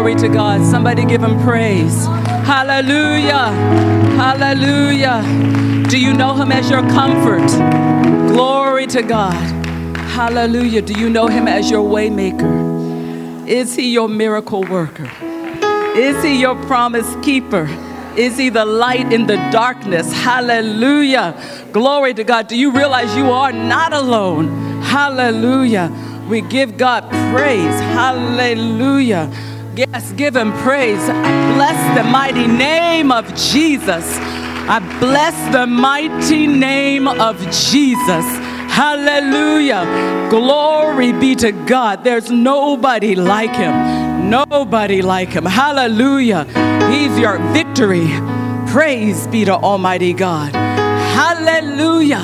Glory to God. Somebody give him praise. Hallelujah. Hallelujah. Do you know him as your comfort? Glory to God. Hallelujah. Do you know him as your way maker? Is he your miracle worker? Is he your promise keeper? Is he the light in the darkness? Hallelujah. Glory to God. Do you realize you are not alone? Hallelujah. We give God praise. Hallelujah. Yes, give him praise. I bless the mighty name of Jesus. I bless the mighty name of Jesus. Hallelujah. Glory be to God. There's nobody like him. Nobody like him. Hallelujah. He's your victory. Praise be to Almighty God. Hallelujah.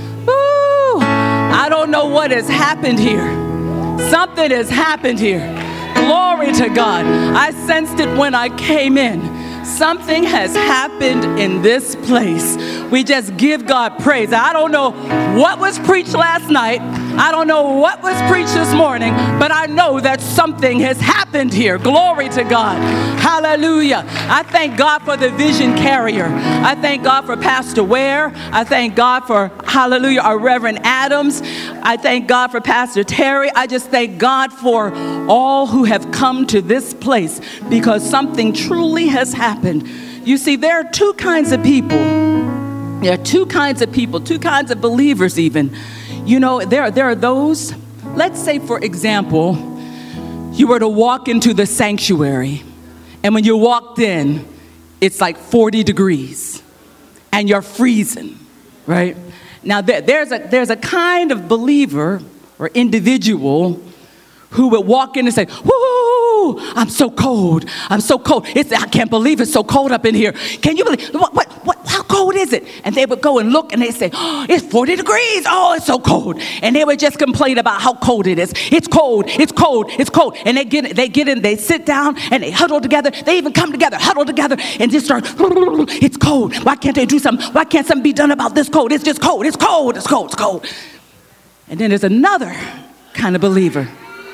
Woo. I don't know what has happened here. Something has happened here. Glory to God. I sensed it when I came in. Something has happened in this place. We just give God praise. I don't know what was preached last night. I don't know what was preached this morning, but I know that something has happened here. Glory to God. Hallelujah. I thank God for the vision carrier. I thank God for Pastor Ware. I thank God for, hallelujah, our Reverend Adams. I thank God for Pastor Terry. I just thank God for all who have come to this place because something truly has happened. You see, there are two kinds of people. There are two kinds of people, two kinds of believers even. You know, there are those, let's say, for example, you were to walk into the sanctuary, and when you walked in, it's like 40 degrees, and you're freezing, right? Now, there's a kind of believer or individual who would walk in and say, whoo, I'm so cold. I'm so cold. I can't believe it's so cold up in here. Can you believe, how cold is it? And they would go and look and they say, oh, it's 40 degrees. Oh, it's so cold. And they would just complain about how cold it is. It's cold, it's cold, it's cold. And they get in, they sit down and they huddle together. They even come together, huddle together and just start, it's cold. Why can't they do something? Why can't something be done about this cold? It's just cold, it's cold, it's cold, it's cold. And then there's another kind of believer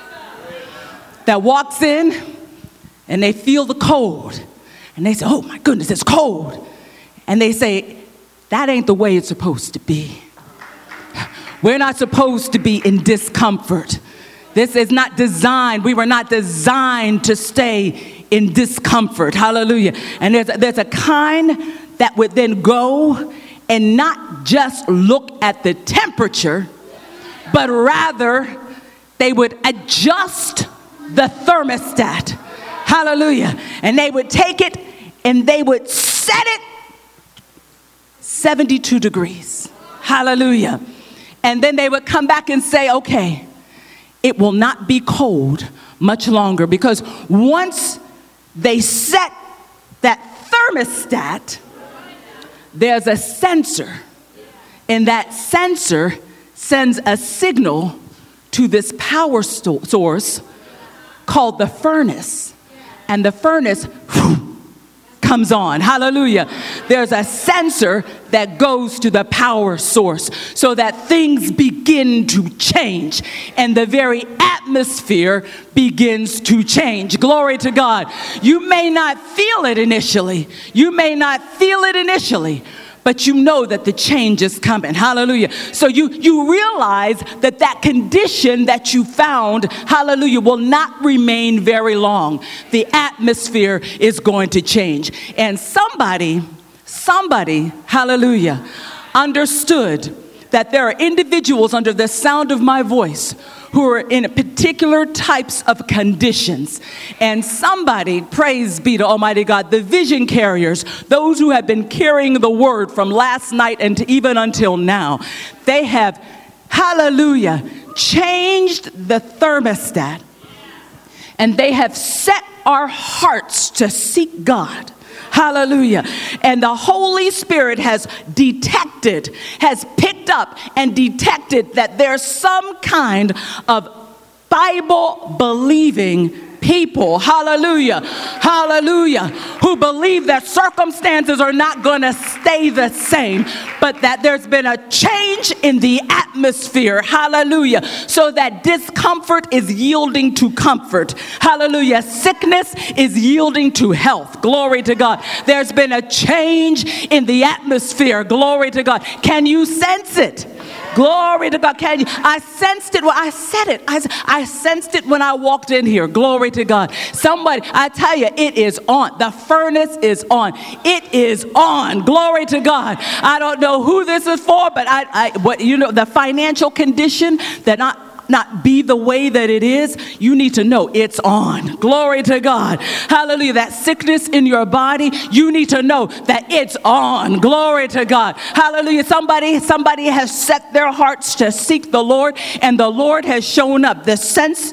that walks in and they feel the cold and they say, oh my goodness, it's cold. And they say, that ain't the way it's supposed to be. We're not supposed to be in discomfort. This is not designed. We were not designed to stay in discomfort. Hallelujah. And there's a kind that would then go and not just look at the temperature, but rather they would adjust the thermostat. Hallelujah. And they would take it and they would set it 72 degrees. Hallelujah. And then they would come back and say, okay, it will not be cold much longer, because once they set that thermostat, there's a sensor, and that sensor sends a signal to this power source called the furnace, and the furnace comes on. Hallelujah. There's a sensor that goes to the power source so that things begin to change and the very atmosphere begins to change. Glory to God. You may not feel it initially. You may not feel it initially, but you know that the change is coming. Hallelujah. So you realize that condition that you found, hallelujah, will not remain very long. The atmosphere is going to change. And somebody, hallelujah, understood that there are individuals under the sound of my voice who are in particular types of conditions. And somebody, praise be to Almighty God, the vision carriers, those who have been carrying the word from last night and even until now, they have, hallelujah, changed the thermostat. And they have set our hearts to seek God. Hallelujah. And the Holy Spirit has picked up and detected that there's some kind of Bible-believing people, hallelujah, hallelujah, who believe that circumstances are not going to stay the same, but that there's been a change in the atmosphere, hallelujah, so that discomfort is yielding to comfort, hallelujah, sickness is yielding to health, glory to God. There's been a change in the atmosphere, glory to God. Can you sense it? Glory to God. Can you? I sensed it when I said it. I sensed it when I walked in here. Glory to God. Somebody, I tell you, it is on. The furnace is on. It is on. Glory to God. I don't know who this is for, but the financial condition that not be the way that it is, you need to know it's on. Glory to God. Hallelujah. That sickness in your body, you need to know that it's on. Glory to God. Hallelujah. Somebody has set their hearts to seek the Lord, and the Lord has shown up. The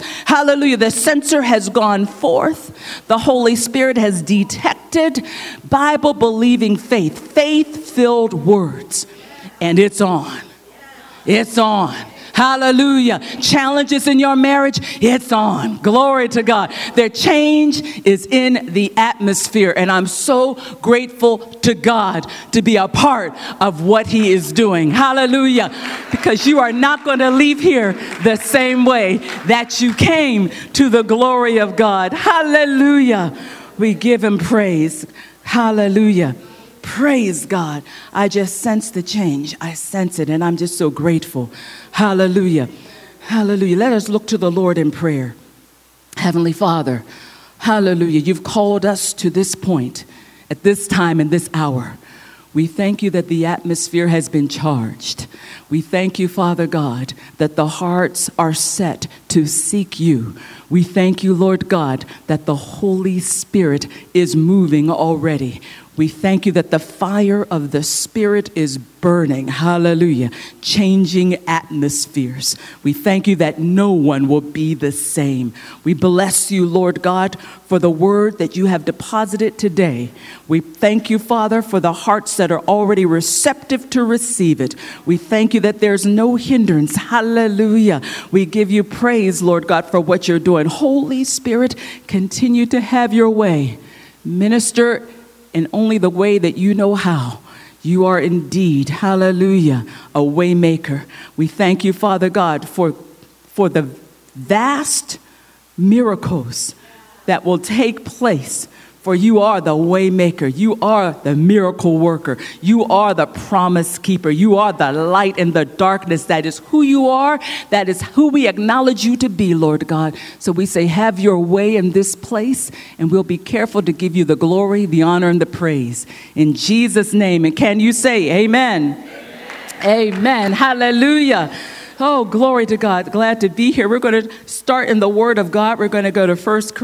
censer has gone forth. The Holy Spirit has detected Bible-believing faith-filled words, and it's on. It's on. Hallelujah. Challenges in your marriage, it's on. Glory to God. Their change is in the atmosphere. And I'm so grateful to God to be a part of what he is doing. Hallelujah. Because you are not going to leave here the same way that you came to the glory of God. Hallelujah. We give him praise. Hallelujah. Praise God. I just sense the change. I sense it, and I'm just so grateful. Hallelujah. Hallelujah. Let us look to the Lord in prayer. Heavenly Father, hallelujah. You've called us to this point at this time and this hour. We thank you that the atmosphere has been charged. We thank you, Father God, that the hearts are set to seek you. We thank you, Lord God, that the Holy Spirit is moving already. We thank you that the fire of the Spirit is burning, hallelujah, changing atmospheres. We thank you that no one will be the same. We bless you, Lord God, for the word that you have deposited today. We thank you, Father, for the hearts that are already receptive to receive it. We thank you that there's no hindrance, hallelujah. We give you praise, Lord God, for what you're doing. Holy Spirit, continue to have your way. Minister in only the way that you know how. You are indeed, hallelujah, a way maker. We thank you, Father God, for the vast miracles that will take place. For you are the way maker. You are the miracle worker. You are the promise keeper. You are the light in the darkness. That is who you are. That is who we acknowledge you to be, Lord God. So we say, have your way in this place, and we'll be careful to give you the glory, the honor, and the praise. In Jesus' name. And can you say amen? Amen. Amen. Hallelujah. Oh, glory to God. Glad to be here. We're going to start in the Word of God. We're going to go to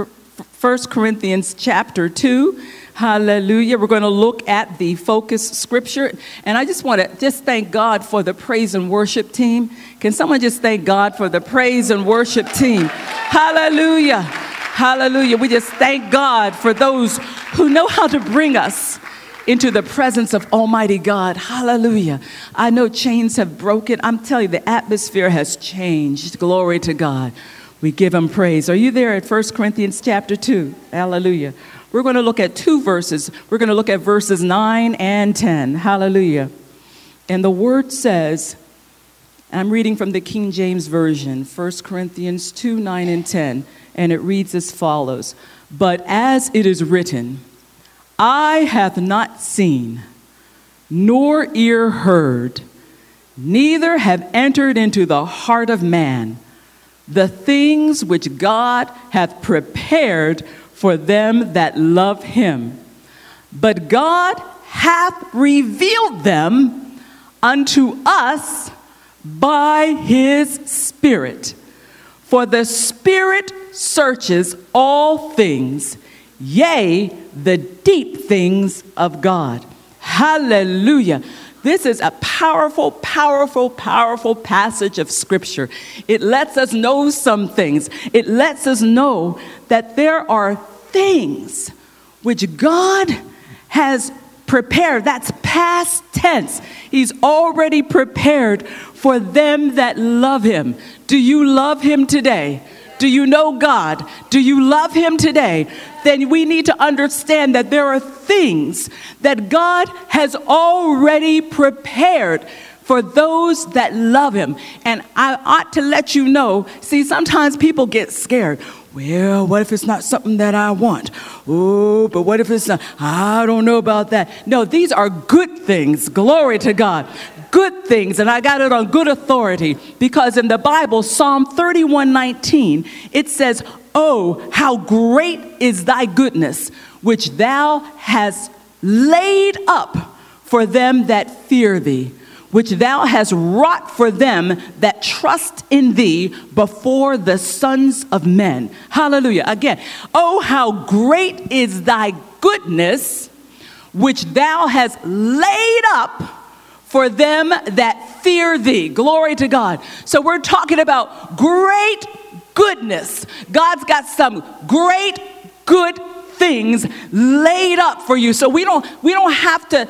1 Corinthians chapter 2. Hallelujah. We're going to look at the focus scripture. And I just want to thank God for the praise and worship team. Can someone just thank God for the praise and worship team? Hallelujah. Hallelujah. We just thank God for those who know how to bring us into the presence of Almighty God. Hallelujah. I know chains have broken. I'm telling you, the atmosphere has changed. Glory to God. We give him praise. Are you there at 1 Corinthians chapter 2? Hallelujah. We're going to look at two verses. We're going to look at verses 9 and 10. Hallelujah. And the word says, I'm reading from the King James Version, 1 Corinthians 2, 9 and 10. And it reads as follows. But as it is written, eye hath not seen, nor ear heard, neither have entered into the heart of man the things which God hath prepared for them that love him. But God hath revealed them unto us by his Spirit. For the Spirit searches all things, yea, the deep things of God. Hallelujah. This is a powerful, powerful, powerful passage of Scripture. It lets us know some things. It lets us know that there are things which God has prepared. That's past tense. He's already prepared for them that love him. Do you love him today? Do you know God? Do you love him today? Then we need to understand that there are things that God has already prepared for those that love him. And I ought to let you know, see, sometimes people get scared. Well, what if it's not something that I want? Oh, but what if it's not? I don't know about that. No, these are good things. Glory to God. Good things. And I got it on good authority because in the Bible, Psalm 31:19, it says, oh, how great is thy goodness, which thou hast laid up for them that fear thee, which thou hast wrought for them that trust in thee before the sons of men. Hallelujah. Again, oh, how great is thy goodness, which thou hast laid up for them that fear thee. Glory to God. So we're talking about great goodness. God's got some great good things laid up for you. So we don't have to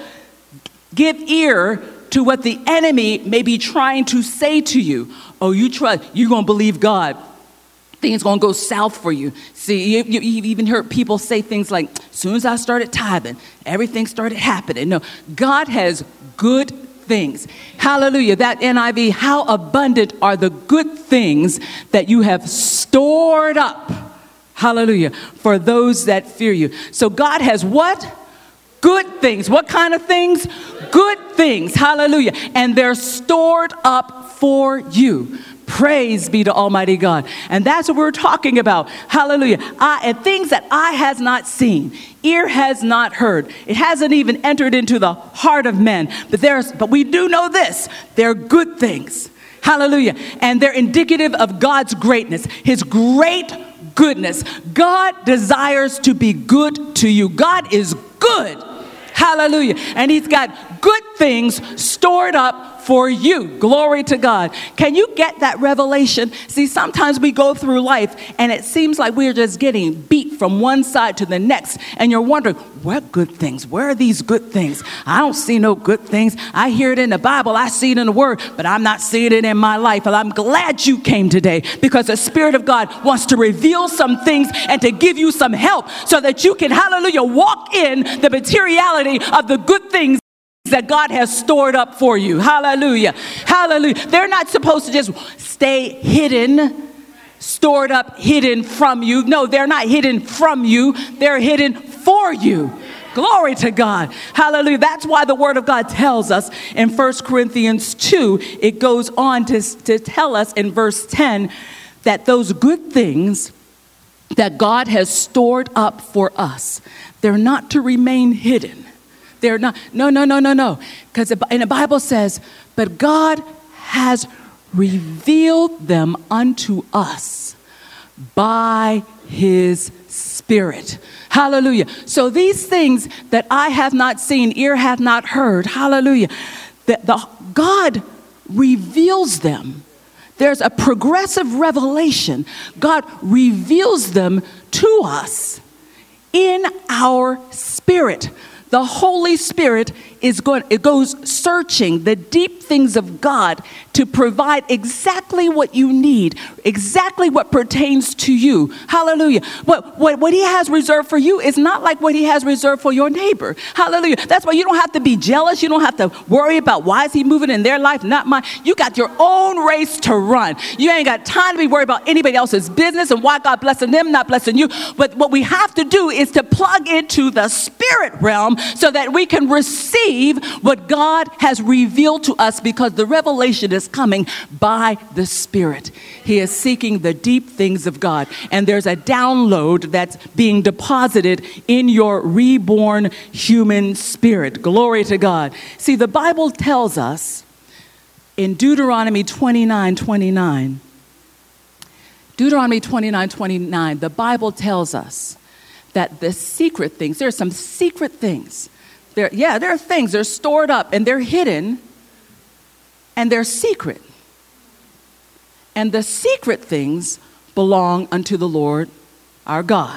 give ear to what the enemy may be trying to say to you. Oh, you're going to believe God. Things going to go south for you. See, you've even heard people say things like, as soon as I started tithing, everything started happening. No, God has good things. Hallelujah. That NIV, how abundant are the good things that you have stored up. Hallelujah. For those that fear you. So God has what? Good things. What kind of things? Good things. Hallelujah. And they're stored up for you. Praise be to Almighty God. And that's what we're talking about. Hallelujah. And things that eye has not seen, ear has not heard. It hasn't even entered into the heart of men. But we do know this. They're good things. Hallelujah. And they're indicative of God's greatness, his great goodness. God desires to be good to you. God is good. Hallelujah. And he's got good things stored up for you. Glory to God. Can you get that revelation? See, sometimes we go through life and it seems like we're just getting beat from one side to the next. And you're wondering, what good things? Where are these good things? I don't see no good things. I hear it in the Bible. I see it in the Word, but I'm not seeing it in my life. And I'm glad you came today because the Spirit of God wants to reveal some things and to give you some help so that you can, hallelujah, walk in the materiality of the good things that God has stored up for you. Hallelujah. Hallelujah. They're not supposed to just stay hidden, stored up, hidden from you. No, they're not hidden from you. They're hidden for you. Glory to God. Hallelujah. That's why the Word of God tells us in 1 Corinthians 2, it goes on to tell us in verse 10 that those good things that God has stored up for us, they're not to remain hidden. They're not, no. Because the Bible says, but God has revealed them unto us by his Spirit. Hallelujah. So these things that eye have not seen, ear hath not heard, hallelujah, God reveals them. There's a progressive revelation. God reveals them to us in our spirit. The Holy Spirit it goes searching the deep things of God to provide exactly what you need, exactly what pertains to you. Hallelujah. What he has reserved for you is not like what he has reserved for your neighbor. Hallelujah. That's why you don't have to be jealous. You don't have to worry about why is he moving in their life, not mine. You got your own race to run. You ain't got time to be worried about anybody else's business and why God blessing them, not blessing you. But what we have to do is to plug into the spirit realm so that we can receive what God has revealed to us, because the revelation is coming by the Spirit. He is seeking the deep things of God, and there's a download that's being deposited in your reborn human spirit. Glory to God. See, the Bible tells us in Deuteronomy 29:29, the Bible tells us that the secret things, there are some secret things. There are things, they're stored up and they're hidden and they're secret. And the secret things belong unto the Lord our God.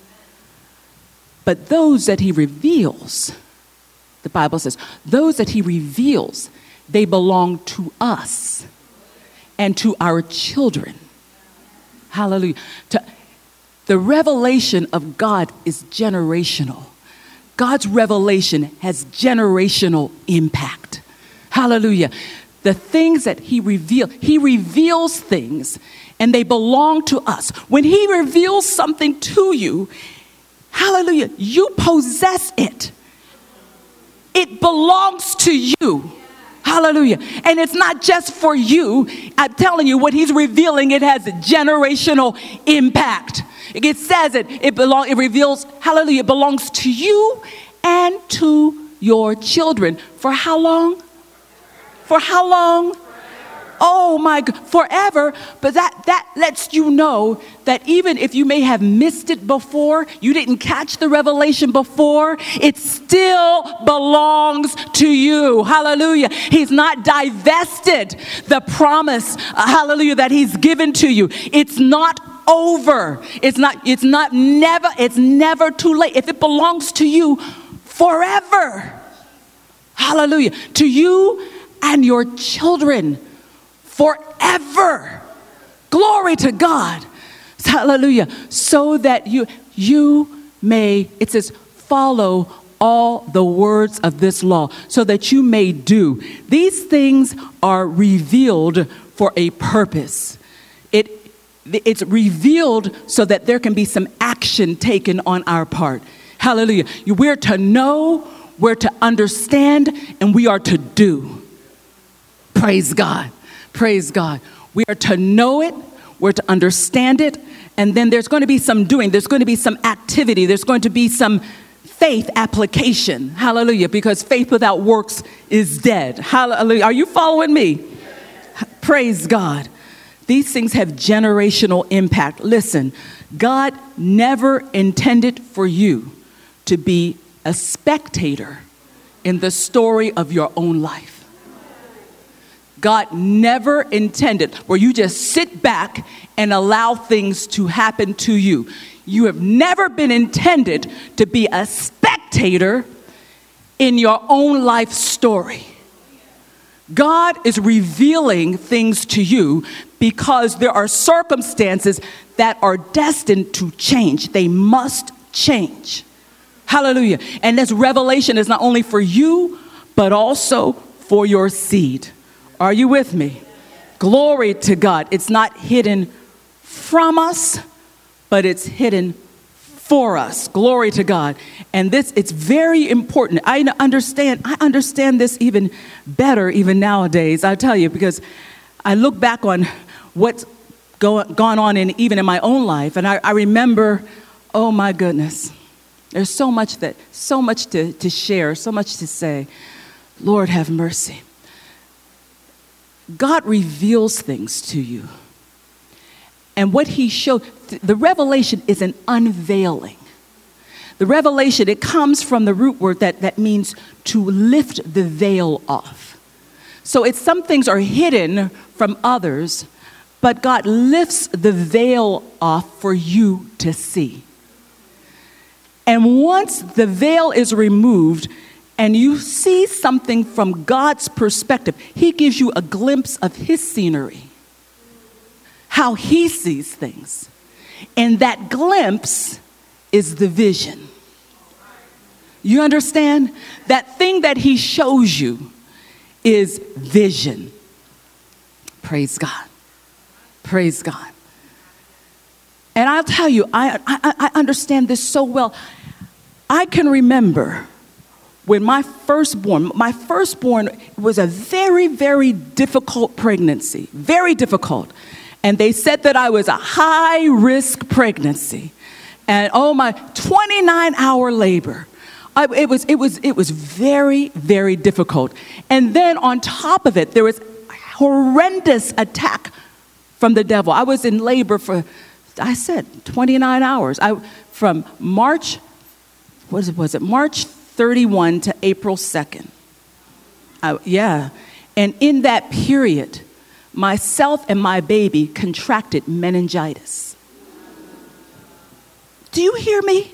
But those that he reveals, the Bible says, those that he reveals, they belong to us and to our children. Hallelujah. The revelation of God is generational. God's revelation has generational impact. Hallelujah. The things that he reveals things, and they belong to us. When he reveals something to you, hallelujah, you possess it. It belongs to you. Hallelujah. And it's not just for you. I'm telling you, what he's revealing, it has a generational impact. It says it reveals, hallelujah, it belongs to you and to your children. For how long? For how long? Oh my God, forever. But that lets you know that even if you may have missed it before, you didn't catch the revelation before, it still belongs to you. Hallelujah. He's not divested the promise, hallelujah, that he's given to you. It's not over. It's never too late. If it belongs to you forever, hallelujah, to you and your children forever. Glory to God. Hallelujah. So that you may, it says, follow all the words of this law, so that you may do. These things are revealed for a purpose. It's revealed so that there can be some action taken on our part. Hallelujah. We're to know, we're to understand, and we are to do. Praise God. Praise God. We are to know it, we're to understand it, and then there's going to be some doing. There's going to be some activity. There's going to be some faith application. Hallelujah. Because faith without works is dead. Hallelujah. Are you following me? Praise God. These things have generational impact. Listen, God never intended for you to be a spectator in the story of your own life. God never intended where you just sit back and allow things to happen to you. You have never been intended to be a spectator in your own life story. God is revealing things to you because there are circumstances that are destined to change. They must change. Hallelujah. And this revelation is not only for you, but also for your seed. Are you with me? Glory to God. It's not hidden from us, but it's hidden for us. Glory to God. And it's very important. I understand this even better even nowadays. I tell you, because I look back on what's gone on even in my own life, and I remember, oh my goodness, there's so much to share, so much to say. Lord have mercy. God reveals things to you. And what he showed, the revelation is an unveiling. The revelation, it comes from the root word that means to lift the veil off. So it's some things are hidden from others, but God lifts the veil off for you to see. And once the veil is removed, and you see something from God's perspective, he gives you a glimpse of his scenery, how he sees things. And that glimpse is the vision. You understand? That thing that he shows you is vision. Praise God. Praise God. And I'll tell you, I understand this so well. I can remember when my firstborn was a very, very difficult pregnancy, very difficult. And they said that I was a high-risk pregnancy. And oh my, 29-hour labor. It was very, very difficult. And then on top of it, there was horrendous attack from the devil. I was in labor for, I said, 29 hours. From March, was it March 31 to April 2nd. And in that period, myself and my baby contracted meningitis. Do you hear me?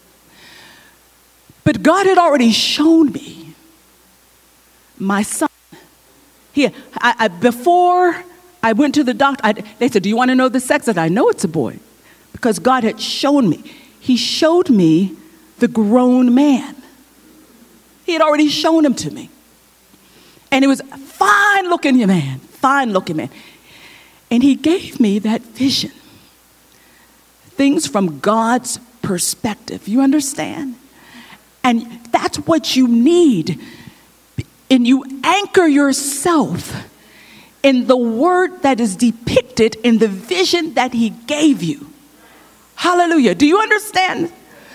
But God had already shown me my son. Before I went to the doctor. They said, do you want to know the sex? I said, I know it's a boy. Because God had shown me. He showed me the grown man. He had already shown him to me. And it was a fine-looking man. And he gave me that vision. Things from God's perspective. You understand? And that's what you need. And you anchor yourself in the word that is depicted in the vision that he gave you. Hallelujah. Do you understand?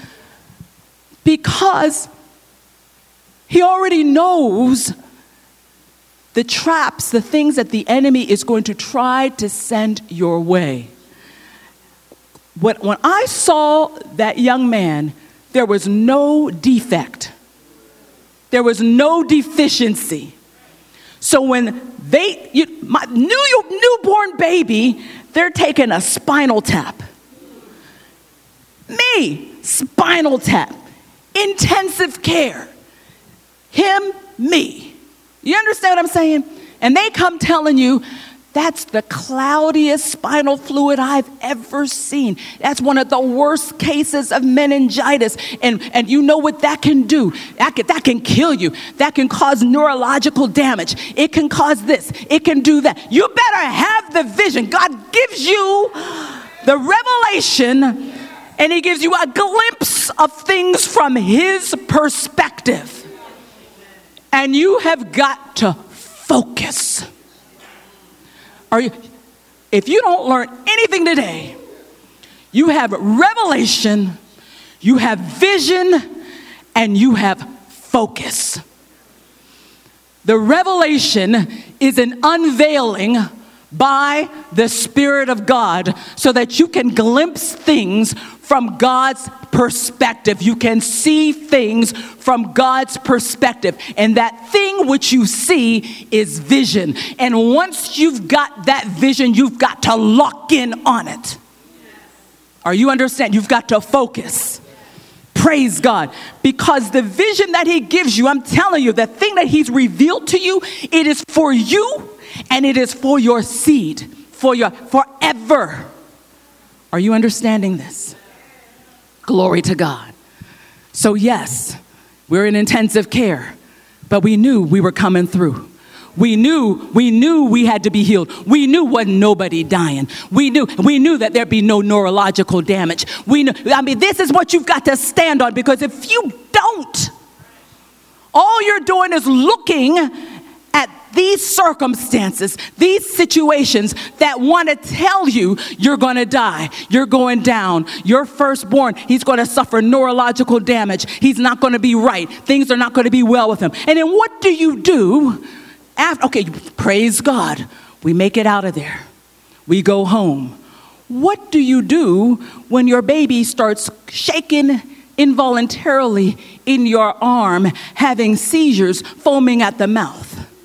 Because he already knows the traps, the things that the enemy is going to try to send your way. When I saw that young man, there was no defect. There was no deficiency. So when my newborn baby, they're taking a spinal tap. Me, spinal tap, intensive care. Him, me. You understand what I'm saying? And they come telling you, that's the cloudiest spinal fluid I've ever seen. That's one of the worst cases of meningitis. And you know what that can do? That can kill you. That can cause neurological damage. It can cause this. It can do that. You better have the vision. God gives you the revelation, and he gives you a glimpse of things from his perspective. And you have got to focus. If you don't learn anything today, you have revelation, you have vision, and you have focus. The revelation is an unveiling by the Spirit of God so that you can glimpse things from God's perspective. You can see things from God's perspective. And that thing which you see is vision. And once you've got that vision, you've got to lock in on it. Are you understand? You've got to focus. Praise God. Because the vision that he gives you, I'm telling you, the thing that he's revealed to you, it is for you and it is for your seed, for your forever. Are you understanding this? Glory to God. So yes, we're in intensive care, but we knew we were coming through. We knew we had to be healed. We knew wasn't nobody dying. We knew that there'd be no neurological damage. This is what you've got to stand on, because if you don't, all you're doing is looking at these circumstances, these situations that want to tell you you're going to die, you're going down, your firstborn, he's going to suffer neurological damage, he's not going to be right, things are not going to be well with him. And then what do you do after? Okay, praise God, we make it out of there, we go home. What do you do when your baby starts shaking involuntarily in your arm, having seizures, foaming at the mouth?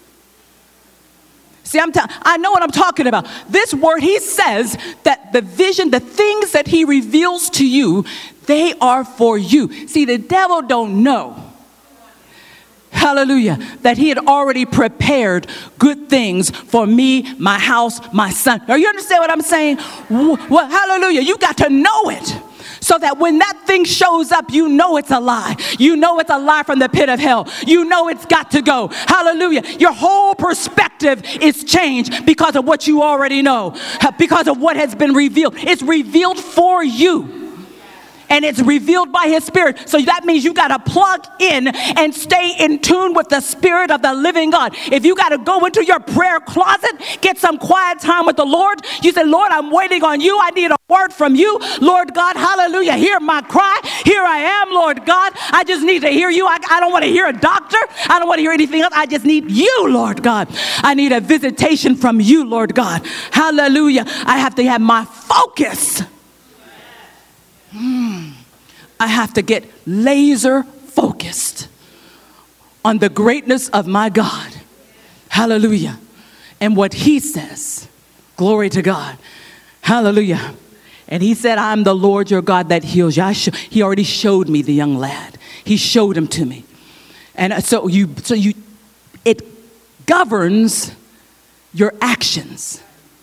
See, I know what I'm talking about. This word, he says that the vision, the things that he reveals to you, they are for you. See, the devil don't know, hallelujah, that he had already prepared good things for me, my house, my son. Now, you understand what I'm saying? Well, hallelujah, you got to know it. So that when that thing shows up, you know it's a lie. You know it's a lie from the pit of hell. You know it's got to go. Hallelujah. Your whole perspective is changed because of what you already know. Because of what has been revealed. It's revealed for you. And it's revealed by his Spirit. So that means you got to plug in and stay in tune with the Spirit of the living God. If you got to go into your prayer closet, get some quiet time with the Lord. You say, Lord, I'm waiting on you. I need a word from you. Lord God, hallelujah. Hear my cry. Here I am, Lord God. I just need to hear you. I don't want to hear a doctor. I don't want to hear anything else. I just need you, Lord God. I need a visitation from you, Lord God. Hallelujah. I have to have my focus. I have to get laser focused on the greatness of my God. Hallelujah. And what he says. Glory to God. Hallelujah. And he said, I'm the Lord your God that heals you. He already showed me the young lad. He showed him to me. And so it governs your actions.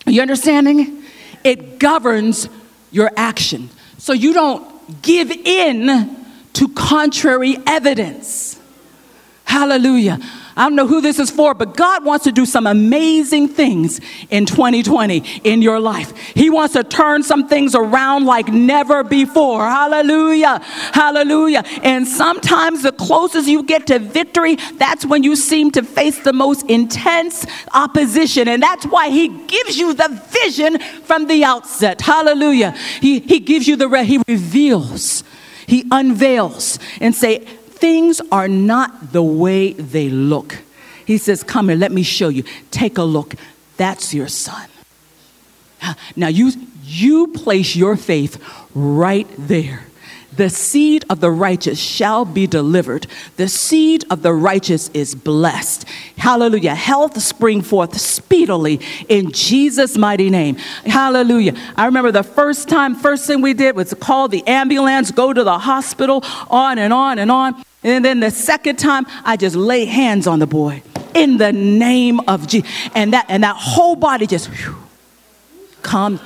You understanding? It governs your action. So you don't give in to contrary evidence. Hallelujah. I don't know who this is for, but God wants to do some amazing things in 2020 in your life. He wants to turn some things around like never before. Hallelujah. Hallelujah. And sometimes the closest you get to victory, that's when you seem to face the most intense opposition. And that's why he gives you the vision from the outset. Hallelujah. He gives you he reveals, he unveils and say, things are not the way they look. He says, come here, let me show you. Take a look. That's your son. Now you place your faith right there. The seed of the righteous shall be delivered. The seed of the righteous is blessed. Hallelujah. Health spring forth speedily in Jesus' mighty name. Hallelujah. I remember the first thing we did was to call the ambulance, go to the hospital, on and on and on. And then the second time, I just lay hands on the boy in the name of Jesus. And that whole body just calm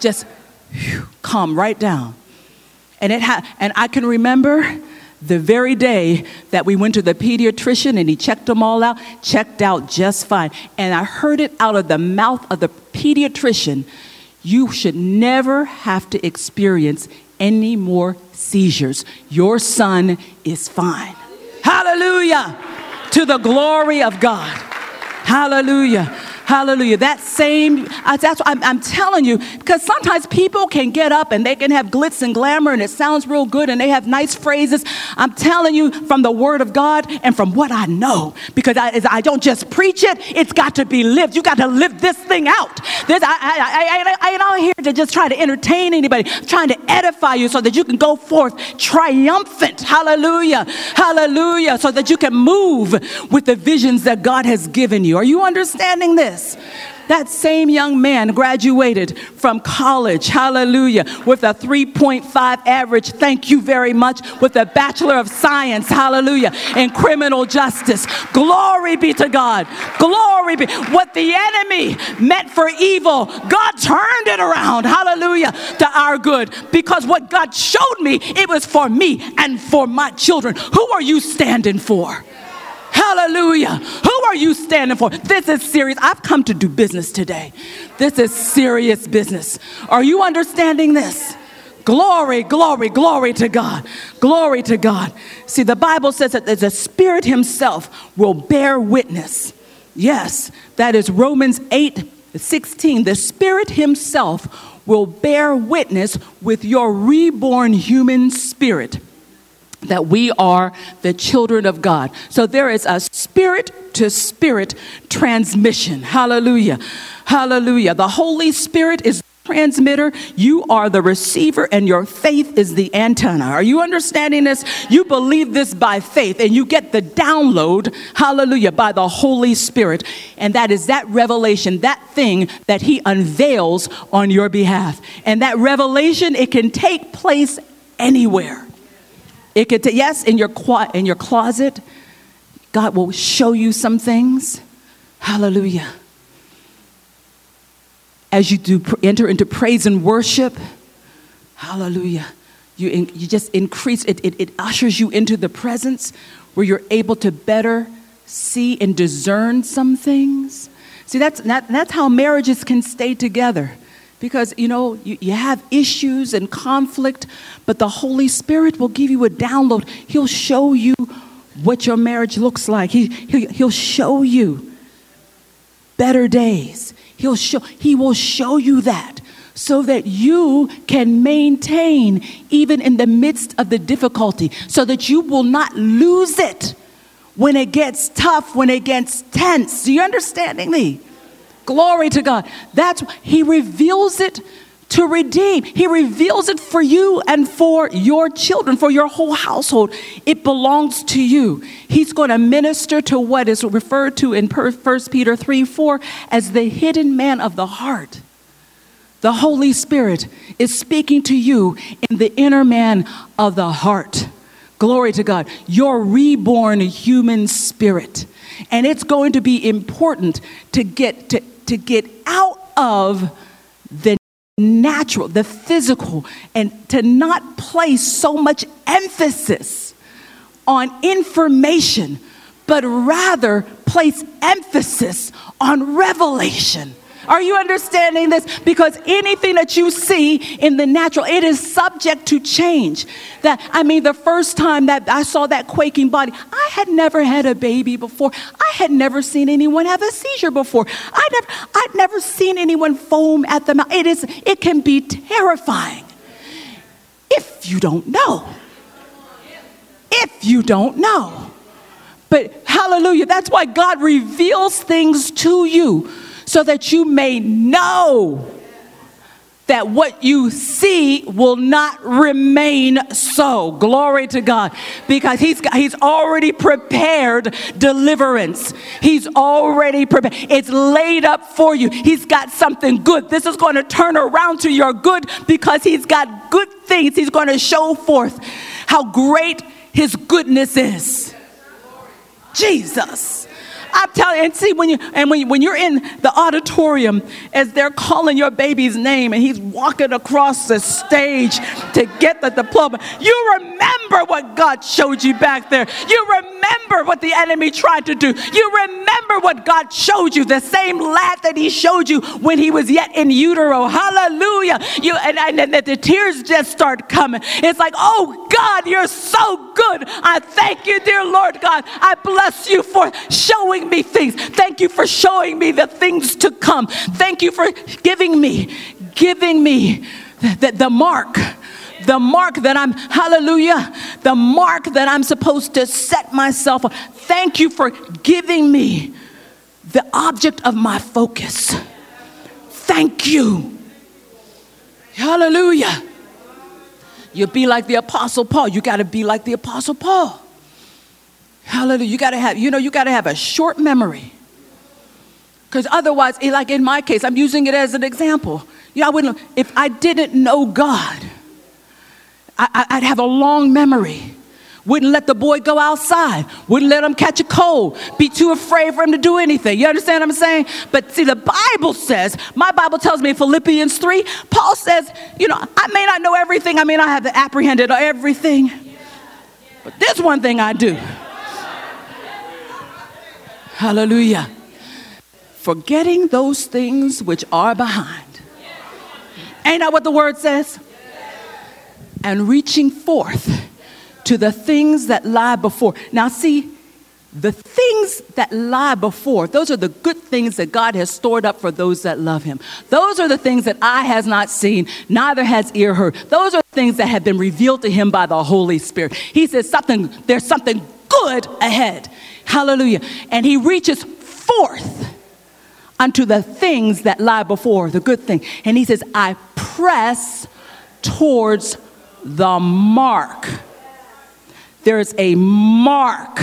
right down. And I can remember the very day that we went to the pediatrician and he checked them all out, checked out just fine. And I heard it out of the mouth of the pediatrician, you should never have to experience any more seizures. Your son is fine. Hallelujah. To the glory of God. Hallelujah. Hallelujah. That's what I'm telling you, because sometimes people can get up and they can have glitz and glamour and it sounds real good and they have nice phrases. I'm telling you from the word of God and from what I know, because I don't just preach it. It's got to be lived. You got to live this thing out. I ain't out here to just try to entertain anybody. I'm trying to edify you so that you can go forth triumphant. Hallelujah. Hallelujah. So that you can move with the visions that God has given you. Are you understanding this? That same young man graduated from college, hallelujah, with a 3.5 average, thank you very much, with a Bachelor of Science, hallelujah, in criminal justice. Glory be to God. Glory be. What the enemy meant for evil, God turned it around, hallelujah, to our good. Because what God showed me, it was for me and for my children. Who are you standing for? Hallelujah. Who are you standing for? This is serious. I've come to do business today. This is serious business. Are you understanding this? Glory, glory, glory to God. Glory to God. See, the Bible says that the Spirit himself will bear witness. Yes, that is Romans 8:16. The Spirit himself will bear witness with your reborn human spirit that we are the children of God. So there is a spirit to spirit transmission. Hallelujah. Hallelujah. The Holy Spirit is the transmitter. You are the receiver and your faith is the antenna. Are you understanding this? You believe this by faith and you get the download, hallelujah, by the Holy Spirit. And that is that revelation, that thing that he unveils on your behalf. And that revelation, it can take place anywhere. It could, yes, in your closet, God will show you some things. Hallelujah. As you do enter into praise and worship, hallelujah, you just increase, it ushers you into the presence where you're able to better see and discern some things. See, that's how marriages can stay together. Because, you have issues and conflict, but the Holy Spirit will give you a download. He'll show you what your marriage looks like. He'll show you better days. He will show you that so that you can maintain even in the midst of the difficulty, so that you will not lose it when it gets tough, when it gets tense. Do you understand me? Glory to God. He reveals it to redeem. He reveals it for you and for your children, for your whole household. It belongs to you. He's going to minister to what is referred to in 1 Peter 3:4 as the hidden man of the heart. The Holy Spirit is speaking to you in the inner man of the heart. Glory to God. Your reborn human spirit. And it's going to be important to get out of the natural, the physical, and to not place so much emphasis on information, but rather place emphasis on revelation. Are you understanding this? Because anything that you see in the natural, it is subject to change. The first time that I saw that quaking body, I had never had a baby before. I had never seen anyone have a seizure before. I'd never seen anyone foam at the mouth. It can be terrifying if you don't know. If you don't know. But hallelujah, that's why God reveals things to you, so that you may know that what you see will not remain so. Glory to God. Because he's already prepared deliverance. He's already prepared. It's laid up for you. He's got something good. This is going to turn around to your good, because he's got good things. He's going to show forth how great his goodness is. Jesus. I'm telling you, and see, when you're in the auditorium as they're calling your baby's name and he's walking across the stage to get the diploma, you remember what God showed you back there. You remember what the enemy tried to do. You remember what God showed you, the same lad that he showed you when he was yet in utero. Hallelujah. And the tears just start coming. It's like, oh God, you're so good. I thank you, dear Lord God. I bless you for showing me things. Thank you for showing me the things to come. Thank you for giving me the mark that I'm, hallelujah, the mark that I'm supposed to set myself on. Thank you for giving me the object of my focus. Thank you. Hallelujah. You be like the Apostle Paul. You got to be like the Apostle Paul. Hallelujah. You got to have a short memory. Because otherwise, like in my case, I'm using it as an example. If I didn't know God, I'd have a long memory. Wouldn't let the boy go outside. Wouldn't let him catch a cold. Be too afraid for him to do anything. You understand what I'm saying? But see, the Bible says, my Bible tells me in Philippians 3, Paul says, I may not know everything. I may not have apprehended everything. But there's one thing I do. Hallelujah. Forgetting those things which are behind. Ain't that what the word says? And reaching forth to the things that lie before. Now see, the things that lie before, those are the good things that God has stored up for those that love him. Those are the things that eye has not seen, neither has ear heard. Those are things that have been revealed to him by the Holy Spirit. He says there's something good ahead. Hallelujah. And he reaches forth unto the things that lie before, the good thing. And he says, I press towards the mark. There's a mark.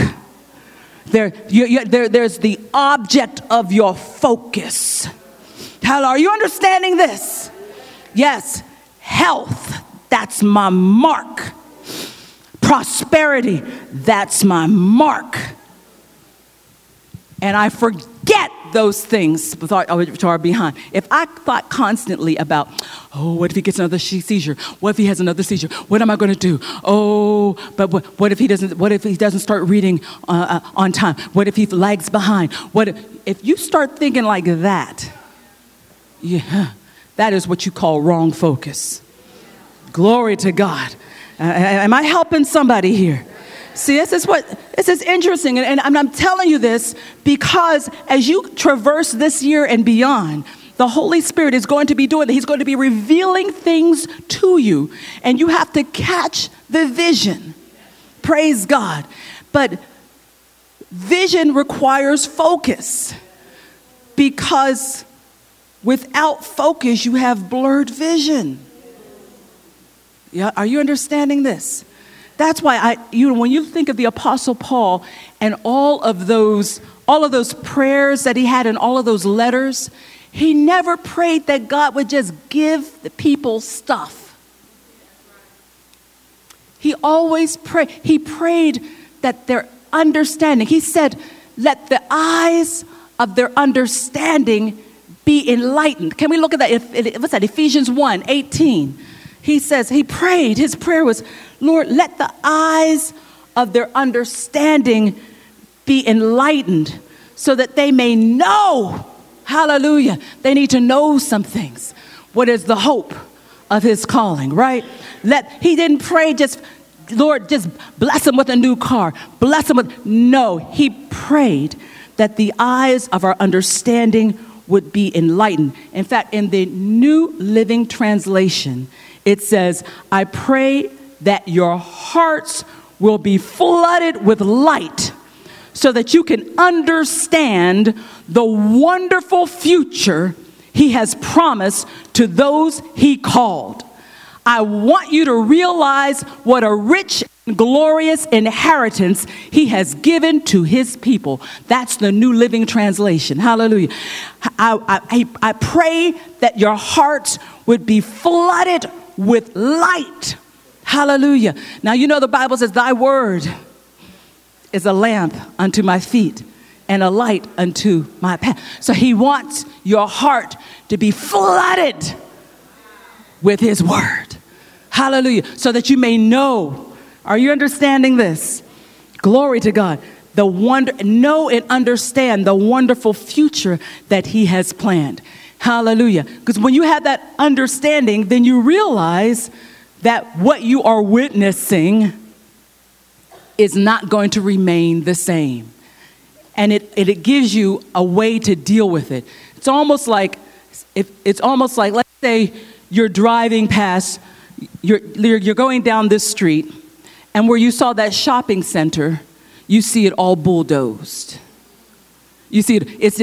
There's the object of your focus. Hello, are you understanding this? Yes. Health, that's my mark. Prosperity, that's my mark. And I forget those things which are behind. If I thought constantly about, what if he gets another seizure? What if he has another seizure? What am I going to do? But what if he doesn't start reading on time? What if he lags behind? If you start thinking like that? Yeah, that is what you call wrong focus. Glory to God. Am I helping somebody here? See, this is interesting, and I'm telling you this because as you traverse this year and beyond, the Holy Spirit is going to be doing it. He's going to be revealing things to you, and you have to catch the vision. Praise God. But vision requires focus, because without focus, you have blurred vision. Yeah, are you understanding this? That's why when you think of the Apostle Paul and all of those prayers that he had and all of those letters, he never prayed that God would just give the people stuff. He always prayed. He prayed that their understanding, he said, let the eyes of their understanding be enlightened. Can we look at that? What's that? Ephesians 1:18. He says, he prayed, his prayer was, Lord, let the eyes of their understanding be enlightened so that they may know. Hallelujah. They need to know some things. What is the hope of his calling, right? He didn't pray just, Lord, just bless him with a new car. Bless him with, no, he prayed that the eyes of our understanding would be enlightened. In fact, in the New Living Translation, it says, I pray that your hearts will be flooded with light so that you can understand the wonderful future he has promised to those he called. I want you to realize what a rich and glorious inheritance he has given to his people. That's the New Living Translation. Hallelujah. I pray that your hearts would be flooded with light. Hallelujah. Now, you know the Bible says, thy word is a lamp unto my feet and a light unto my path. So he wants your heart to be flooded with his word. Hallelujah. So that you may know. Are you understanding this? Glory to God. Know and understand the wonderful future that he has planned. Hallelujah. Because when you have that understanding, then you realize that what you are witnessing is not going to remain the same. And it gives you a way to deal with it. It's almost like, let's say you're driving past, you're going down this street, and where you saw that shopping center, you see it all bulldozed. You see it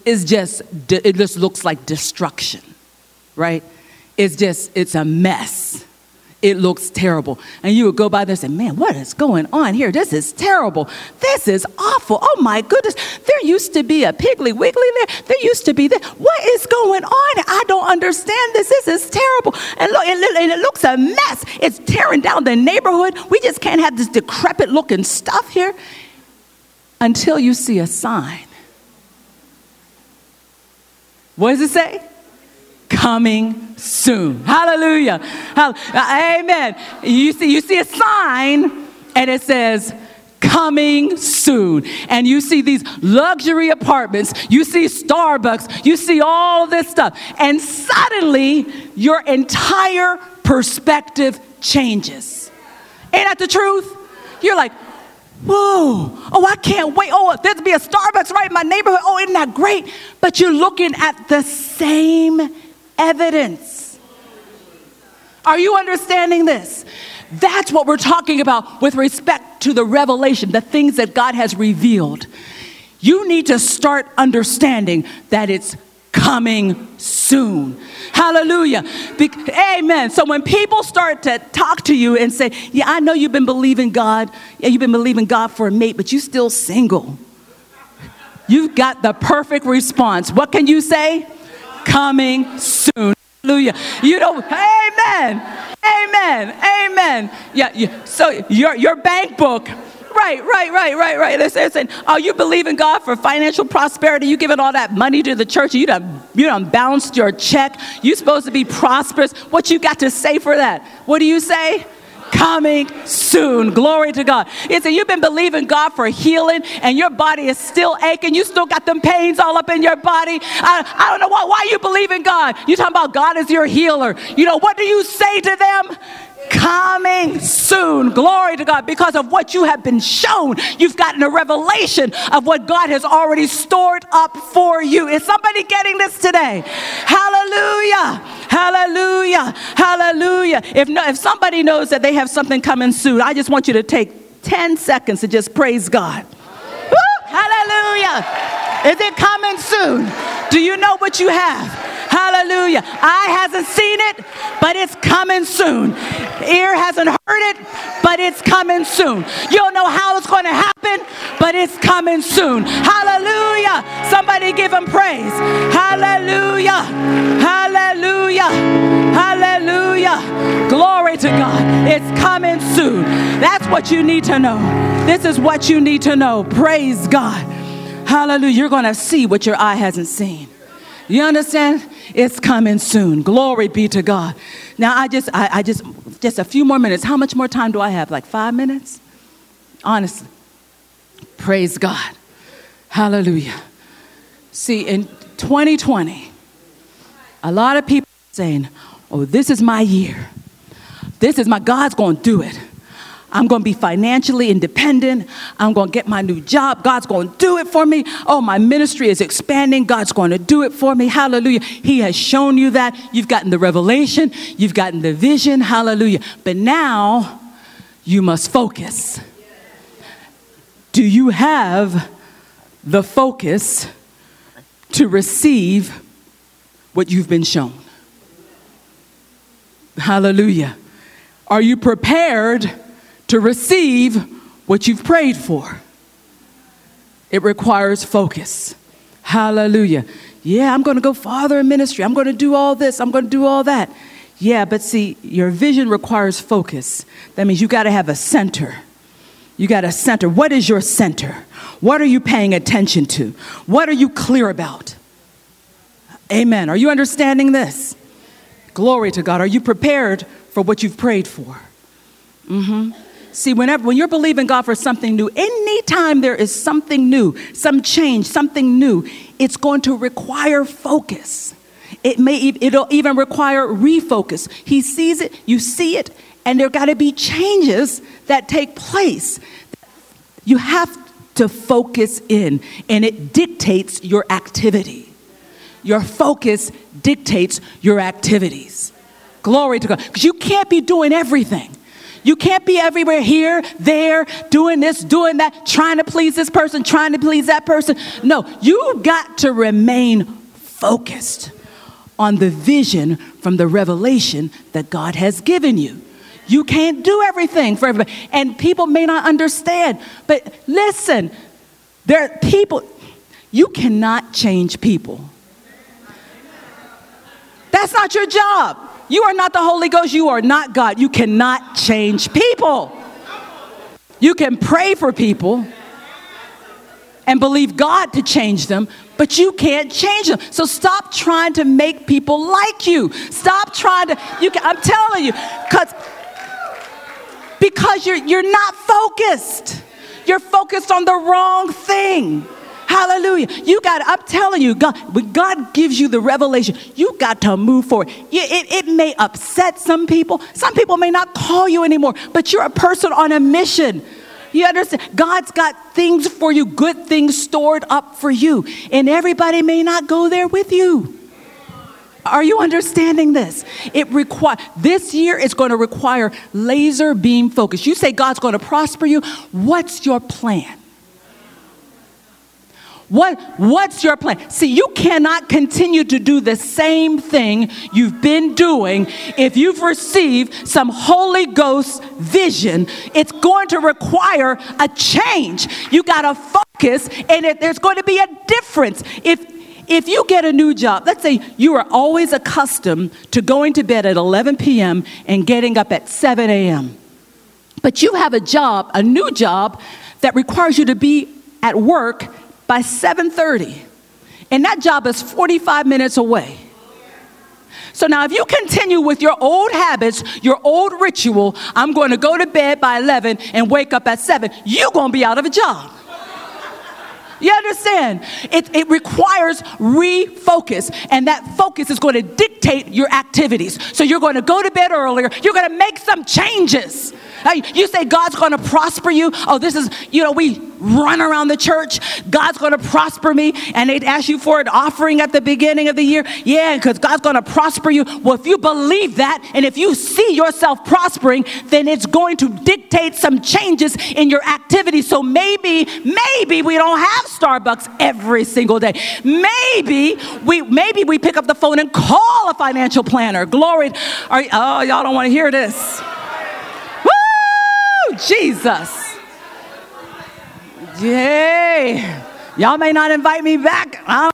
just looks like destruction, right? It's a mess. It looks terrible. And you would go by there and say, man, what is going on here? This is terrible. This is awful. Oh my goodness. There used to be a Piggly Wiggly there. There used to be this. What is going on? I don't understand this. This is terrible. And look, and it looks a mess. It's tearing down the neighborhood. We just can't have this decrepit looking stuff here until you see a sign. What does it say? Coming soon. Hallelujah. Amen. You see a sign and it says coming soon. And you see these luxury apartments. You see Starbucks. You see all this stuff. And suddenly your entire perspective changes. Ain't that the truth? You're like, whoa, oh, I can't wait. Oh, there'll be a Starbucks right in my neighborhood. Oh, isn't that great? But you're looking at the same evidence. Are you understanding this? That's what we're talking about with respect to the revelation, the things that God has revealed. You need to start understanding that it's coming soon. Hallelujah. Amen. So when people start to talk to you and say, yeah, I know you've been believing God. Yeah, you've been believing God for a mate, but you're still single. You've got the perfect response. What can you say? Coming soon. Hallelujah. You know, amen. Amen. Amen. Yeah. So your bank book. Right. Listen, oh, you believe in God for financial prosperity. You giving all that money to the church. You done bounced your check. You're supposed to be prosperous. What you got to say for that? What do you say? Coming soon. Glory to God. It's you've been believing God for healing and your body is still aching. You still got them pains all up in your body. I don't know why you believe in God. You talking about God is your healer. You know, what do you say to them? Coming soon. Glory to God. Because of what you have been shown, you've gotten a revelation of what God has already stored up for you. Is somebody getting this today? Hallelujah. Hallelujah. Hallelujah. If somebody knows that they have something coming soon, I just want you to take 10 seconds to just praise God. Woo! Hallelujah. Is it coming soon? Do you know what you have? Hallelujah. Eye hasn't seen it, but it's coming soon. Ear hasn't heard it, but it's coming soon. You don't know how it's going to happen, but it's coming soon. Hallelujah. Somebody give him praise. Hallelujah. Hallelujah. Hallelujah. Glory to God. It's coming soon. That's what you need to know. This is what you need to know. Praise God. Hallelujah. You're going to see what your eye hasn't seen. You understand? It's coming soon. Glory be to God. Now, I just a few more minutes. How much more time do I have? Like 5 minutes? Honestly. Praise God. Hallelujah. See, in 2020, a lot of people are saying, oh, this is my year. God's going to do it. I'm going to be financially independent. I'm going to get my new job. God's going to do it for me. Oh, my ministry is expanding. God's going to do it for me. Hallelujah. He has shown you that. You've gotten the revelation. You've gotten the vision. Hallelujah. But now you must focus. Do you have the focus to receive what you've been shown? Hallelujah. Are you prepared to receive what you've prayed for? It requires focus. Hallelujah. Yeah, I'm going to go farther in ministry. I'm going to do all this. I'm going to do all that. Yeah, but see, your vision requires focus. That means you got to have a center. You got a center. What is your center? What are you paying attention to? What are you clear about? Amen. Are you understanding this? Glory to God. Are you prepared for what you've prayed for? See, when you're believing God for something new, anytime there is something new, some change, something new, it's going to require focus. It'll even require refocus. He sees it, you see it, and there got to be changes that take place. You have to focus in, and it dictates your activity. Your focus dictates your activities. Glory to God. Because you can't be doing everything. You can't be everywhere, here, there, doing this, doing that, trying to please this person, trying to please that person. No, you got to remain focused on the vision from the revelation that God has given you. You can't do everything for everybody. And people may not understand. But listen, there are people, you cannot change people. That's not your job. You are not the Holy Ghost. You are not God. You cannot change people. You can pray for people and believe God to change them, but you can't change them. So stop trying to make people like you. Stop trying to, I'm telling you, because you're not focused. You're focused on the wrong thing. Hallelujah. I'm telling you, when God gives you the revelation, you got to move forward. It may upset some people. Some people may not call you anymore, but you're a person on a mission. You understand? God's got things for you, good things stored up for you. And everybody may not go there with you. Are you understanding this? This year is going to require laser beam focus. You say God's going to prosper you. What's your plan? What's your plan? See, you cannot continue to do the same thing you've been doing. If you've received some Holy Ghost vision, it's going to require a change. You got to focus, and there's going to be a difference. If you get a new job, let's say you are always accustomed to going to bed at 11 p.m. and getting up at 7 a.m. But you have a new job that requires you to be at work by 7:30, and that job is 45 minutes away. So now if you continue with your old habits, your old ritual, I'm going to go to bed by 11 and wake up at 7, you're going to be out of a job. You understand? It requires refocus, and that focus is going to dictate your activities. So you're going to go to bed earlier. You're going to make some changes. You say God's going to prosper you. Oh, this is, we run around the church. God's going to prosper me. And they'd ask you for an offering at the beginning of the year. Yeah, because God's going to prosper you. Well, if you believe that, and if you see yourself prospering, then it's going to dictate some changes in your activity. So maybe we don't have Starbucks every single day. Maybe we pick up the phone and call a financial planner. Glory. Y'all don't want to hear this. Jesus. Yay. Y'all may not invite me back. I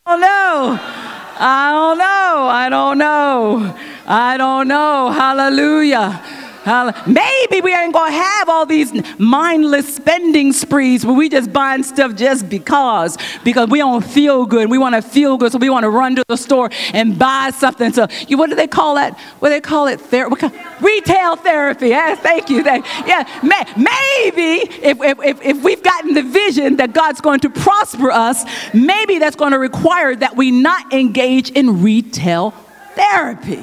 don't know. Hallelujah. Maybe we ain't going to have all these mindless spending sprees where we just buying stuff just because we don't feel good. We want to feel good, so we want to run to the store and buy something. So what do they call that? What do they call it? Retail therapy. Yes, thank you. Yeah, maybe if we've gotten the vision that God's going to prosper us, maybe that's going to require that we not engage in retail therapy.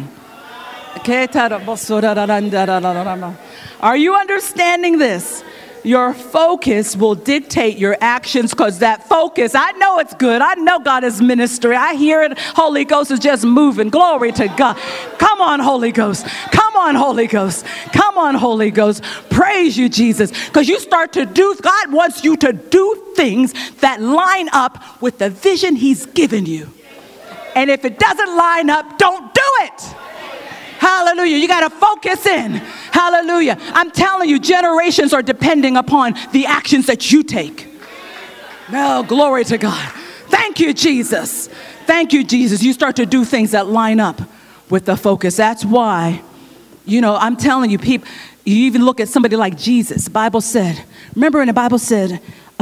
Are you understanding this? Your focus will dictate your actions, because that focus, I know it's good. I know God is ministering. I hear it. Holy Ghost is just moving. Glory to God. Come on, Holy Ghost. Come on, Holy Ghost. Come on, Holy Ghost. Praise you, Jesus. Because you start to do, God wants you to do things that line up with the vision he's given you. And if it doesn't line up, don't do it. Hallelujah. You got to focus in. Hallelujah. I'm telling you, generations are depending upon the actions that you take. Oh, glory to God. Thank you, Jesus. Thank you, Jesus. You start to do things that line up with the focus. That's why, I'm telling you, people, you even look at somebody like Jesus. The Bible said, remember in the Bible said,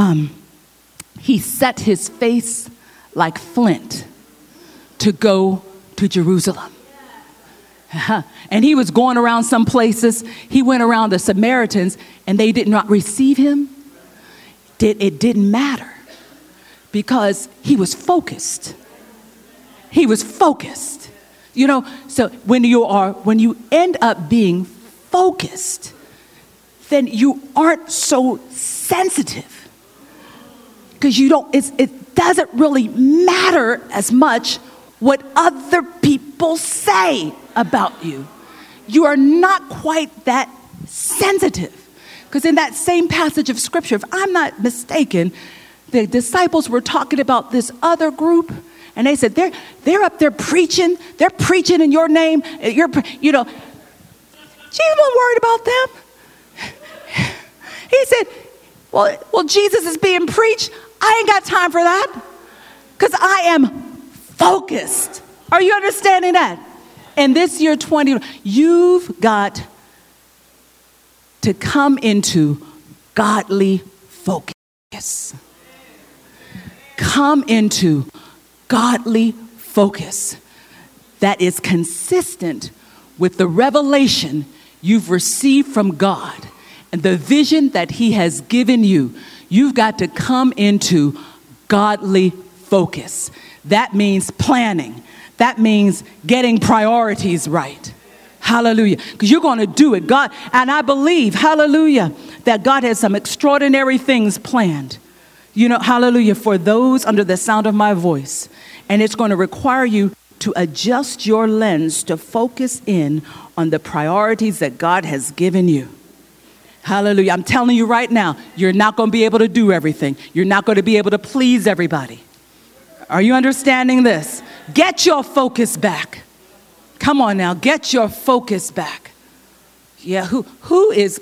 he set his face like flint to go to Jerusalem. And he was going around some places. He went around the Samaritans and they did not receive him. It didn't matter because he was focused. He was focused. So when you end up being focused, then you aren't so sensitive because it doesn't really matter as much what other people say about you. You are not quite that sensitive. Because in that same passage of scripture, if I'm not mistaken, the disciples were talking about this other group, and they said, they're up there preaching. They're preaching in your name. Jesus wasn't worried about them. He said, well, Jesus is being preached. I ain't got time for that because I am focused. Are you understanding that? And this year 20, you've got to come into godly focus. Come into godly focus that is consistent with the revelation you've received from God and the vision that he has given you. You've got to come into godly focus. That means planning. That means getting priorities right. Hallelujah. Because you're going to do it. God, and I believe, hallelujah, that God has some extraordinary things planned. Hallelujah, for those under the sound of my voice. And it's going to require you to adjust your lens to focus in on the priorities that God has given you. Hallelujah. I'm telling you right now, you're not going to be able to do everything. You're not going to be able to please everybody. Are you understanding this? Get your focus back. Come on now, get your focus back. Yeah, who is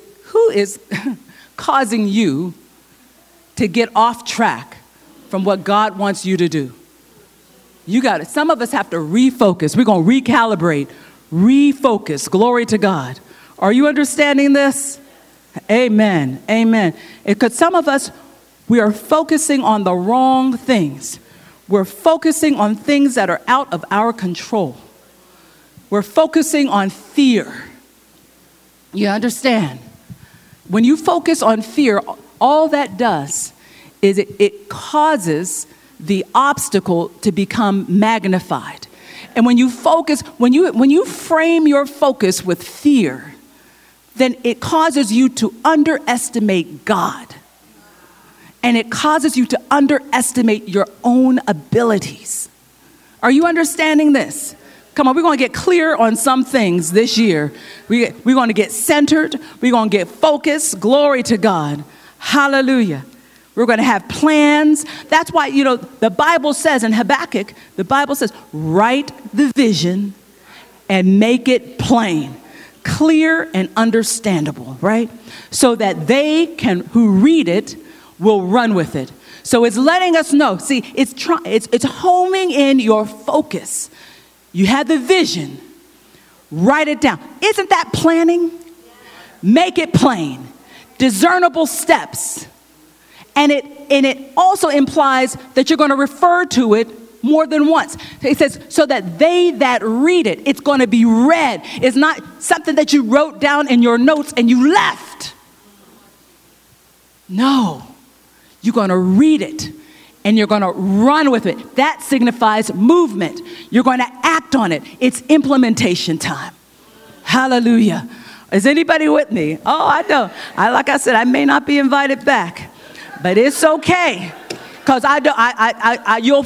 causing you to get off track from what God wants you to do? You got it. Some of us have to refocus. We're going to recalibrate, refocus. Glory to God. Are you understanding this? Amen. Amen. Because some of us, we are focusing on the wrong things. We're focusing on things that are out of our control. We're focusing on fear. You understand? When you focus on fear, all that does is it causes the obstacle to become magnified. And when you focus, when you frame your focus with fear, then it causes you to underestimate God. And it causes you to underestimate your own abilities. Are you understanding this? Come on, we're going to get clear on some things this year. We're going to get centered. We're going to get focused. Glory to God. Hallelujah. We're going to have plans. That's why, the Bible says in Habakkuk, the Bible says, write the vision and make it plain, clear and understandable, right? So that they who read it will run with it. So it's letting us know. See, it's homing in your focus. You had the vision. Write it down. Isn't that planning? make it plain, discernible steps. And it also implies that you're going to refer to it more than once. It says, so that they that read it, it's going to be read. It's not something that you wrote down in your notes and you left. No, you're going to read it and you're going to run with it. That signifies movement. You're going to act on it. It's implementation time. Hallelujah. Is anybody with me? Oh, I know. Like I said, I may not be invited back, but it's okay. Because you'll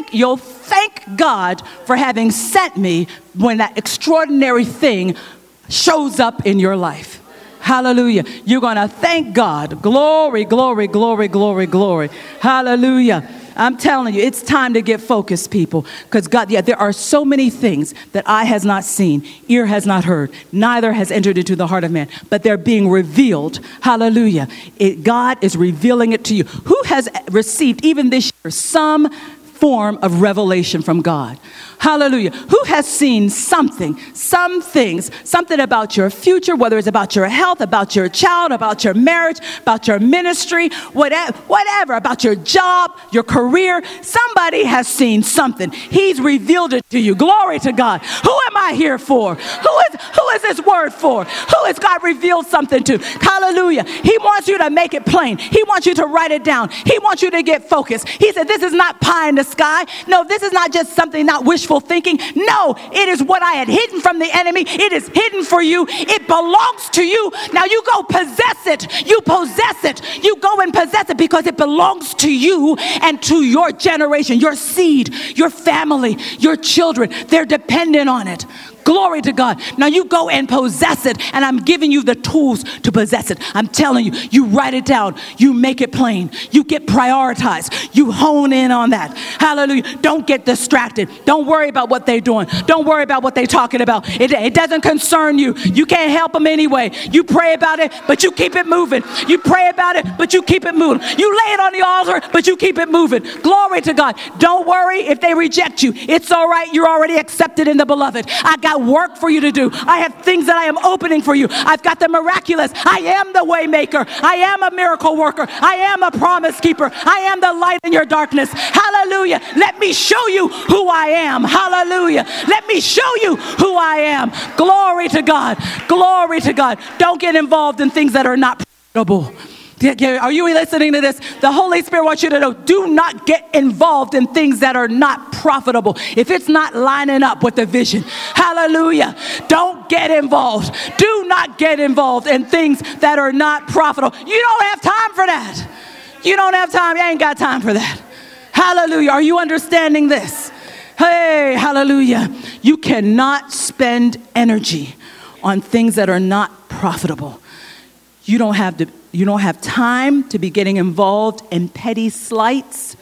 thank God for having sent me when that extraordinary thing shows up in your life. Hallelujah. You're going to thank God. Glory, glory, glory, glory, glory. Hallelujah. I'm telling you, it's time to get focused, people. Because God, there are so many things that eye has not seen, ear has not heard, neither has entered into the heart of man, but they're being revealed. Hallelujah. God is revealing it to you. Who has received, even this year, some form of revelation from God? Hallelujah. Who has seen something, some things, something about your future, whether it's about your health, about your child, about your marriage, about your ministry, whatever, about your job, your career. Somebody has seen something. He's revealed it to you. Glory to God. Who am I here for? Who is this word for? Who has God revealed something to? Hallelujah. He wants you to make it plain. He wants you to write it down. He wants you to get focused. He said, this is not pie in the sky. No, this is not just something, not wishful thinking. No, it is what I had hidden from the enemy. It is hidden for you. It belongs to you. Now you go possess it. You possess it. You go and possess it because it belongs to you and to your generation, your seed, your family, your children. They're dependent on it. Glory to God. Now you go and possess it, and I'm giving you the tools to possess it. I'm telling you, you write it down. You make it plain. You get prioritized. You hone in on that. Hallelujah. Don't get distracted. Don't worry about what they're doing. Don't worry about what they're talking about. It doesn't concern you. You can't help them anyway. You pray about it, but you keep it moving. You pray about it, but you keep it moving. You lay it on the altar, but you keep it moving. Glory to God. Don't worry if they reject you. It's all right. You're already accepted in the beloved. I got work for you to do. I have things that I am opening for you. I've got the miraculous. I am the way maker. I am a miracle worker. I am a promise keeper. I am the light in your darkness. Hallelujah. Let me show you who I am. Hallelujah. Let me show you who I am. Glory to God. Glory to God. Don't get involved in things that are not profitable. Are you listening to this? The Holy Spirit wants you to know, do not get involved in things that are not profitable. If it's not lining up with the vision, hallelujah, don't get involved. Do not get involved in things that are not profitable. You don't have time for that. You don't have time. You ain't got time for that. Hallelujah. Are you understanding this? Hey, hallelujah. You cannot spend energy on things that are not profitable. You don't have time to be getting involved in petty slights.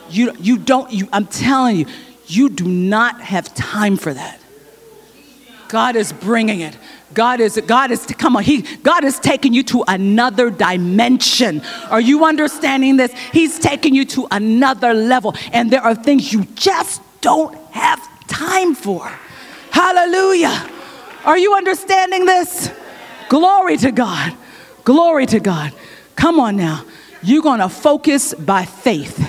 I'm telling you, you do not have time for that. God is bringing it. God is taking you to another dimension. Are you understanding this? He's taking you to another level. And there are things you just don't have time for. Hallelujah. Are you understanding this? Glory to God. Glory to God. Come on now. You're going to focus by faith.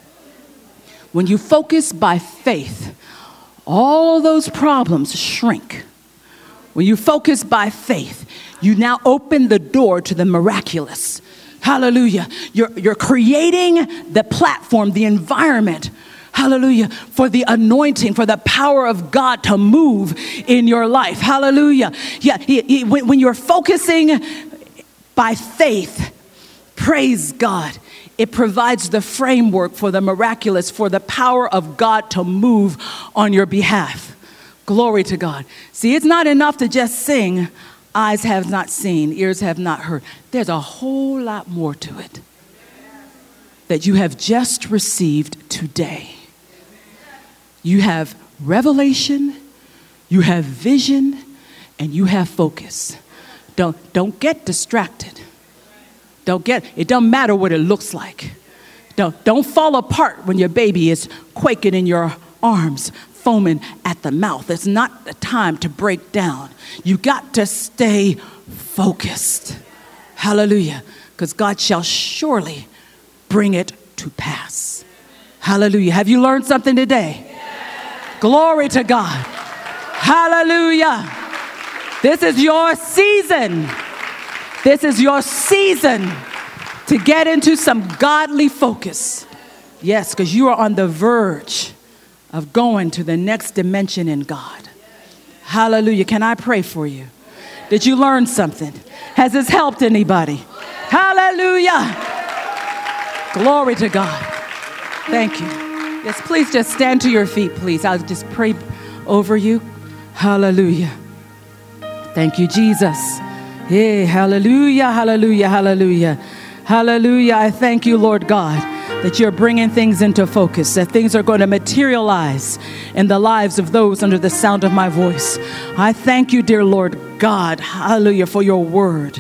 When you focus by faith, all those problems shrink. When you focus by faith, you now open the door to the miraculous. Hallelujah. You're creating the platform, the environment, hallelujah, for the anointing, for the power of God to move in your life. Hallelujah. Yeah, when you're focusing by faith, praise God, it provides the framework for the miraculous, for the power of God to move on your behalf. Glory to God. See, it's not enough to just sing, eyes have not seen, ears have not heard. There's a whole lot more to it that you have just received today. You have revelation, you have vision, and you have focus. Don't get distracted. It don't matter what it looks like. Don't fall apart when your baby is quaking in your arms foaming at the mouth. It's not the time to break down. You got to stay focused. Hallelujah. Because God shall surely bring it to pass. Hallelujah. Have you learned something today? Yes. Glory to God. Hallelujah. This is your season. This is your season to get into some godly focus. Yes, because you are on the verge of going to the next dimension in God. Hallelujah. Can I pray for you? Did you learn something? Has this helped anybody? Hallelujah. Glory to God. Thank you. Yes, please just stand to your feet, please. I'll just pray over you. Hallelujah. Thank you, Jesus. Hey, hallelujah, hallelujah, hallelujah. Hallelujah. I thank you, Lord God, that you're bringing things into focus, that things are going to materialize in the lives of those under the sound of my voice. I thank you, dear Lord God, hallelujah, for your word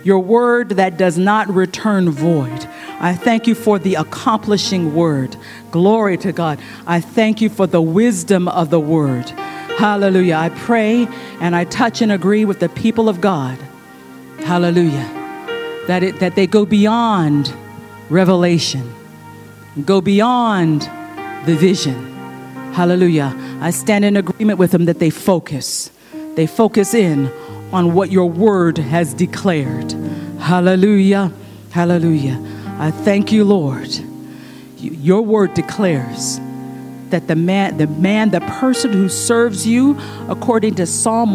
that does not return void. I thank you for the accomplishing word. Glory to God. I thank you for the wisdom of the word. Hallelujah. I pray and I touch and agree with the people of God. Hallelujah. That they go beyond revelation. Go beyond the vision. Hallelujah. I stand in agreement with them that they focus. They focus in on what your word has declared. Hallelujah. Hallelujah. I thank you, Lord. Your word declares that the person who serves you, according to Psalm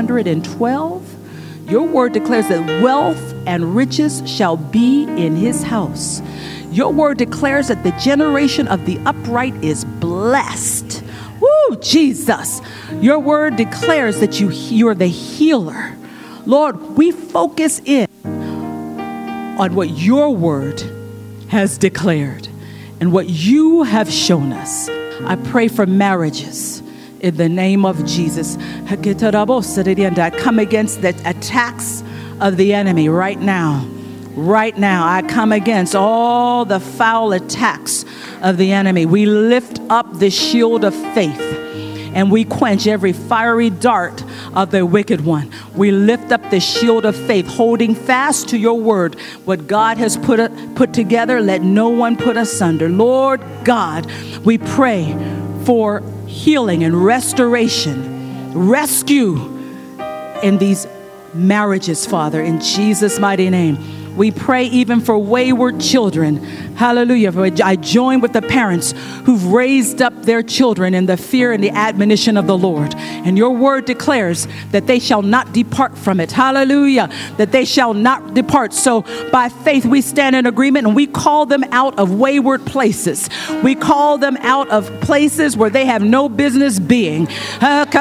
112, your word declares that wealth and riches shall be in his house. Your word declares that the generation of the upright is blessed. Woo, Jesus. Your word declares that you're the healer. Lord, we focus in on what your word has declared and what you have shown us. I pray for marriages in the name of Jesus. I come against the attacks of the enemy right now. Right now, I come against all the foul attacks of the enemy. We lift up the shield of faith and we quench every fiery dart of the wicked one. We lift up the shield of faith, holding fast to your word. What God has put together, let no one put asunder. Lord God, we pray for healing and restoration, rescue in these marriages, Father, in Jesus' mighty name. We pray even for wayward children. Hallelujah. I join with the parents who've raised up their children in the fear and the admonition of the Lord. And your word declares that they shall not depart from it. Hallelujah. That they shall not depart. So by faith, we stand in agreement and we call them out of wayward places. We call them out of places where they have no business being. We send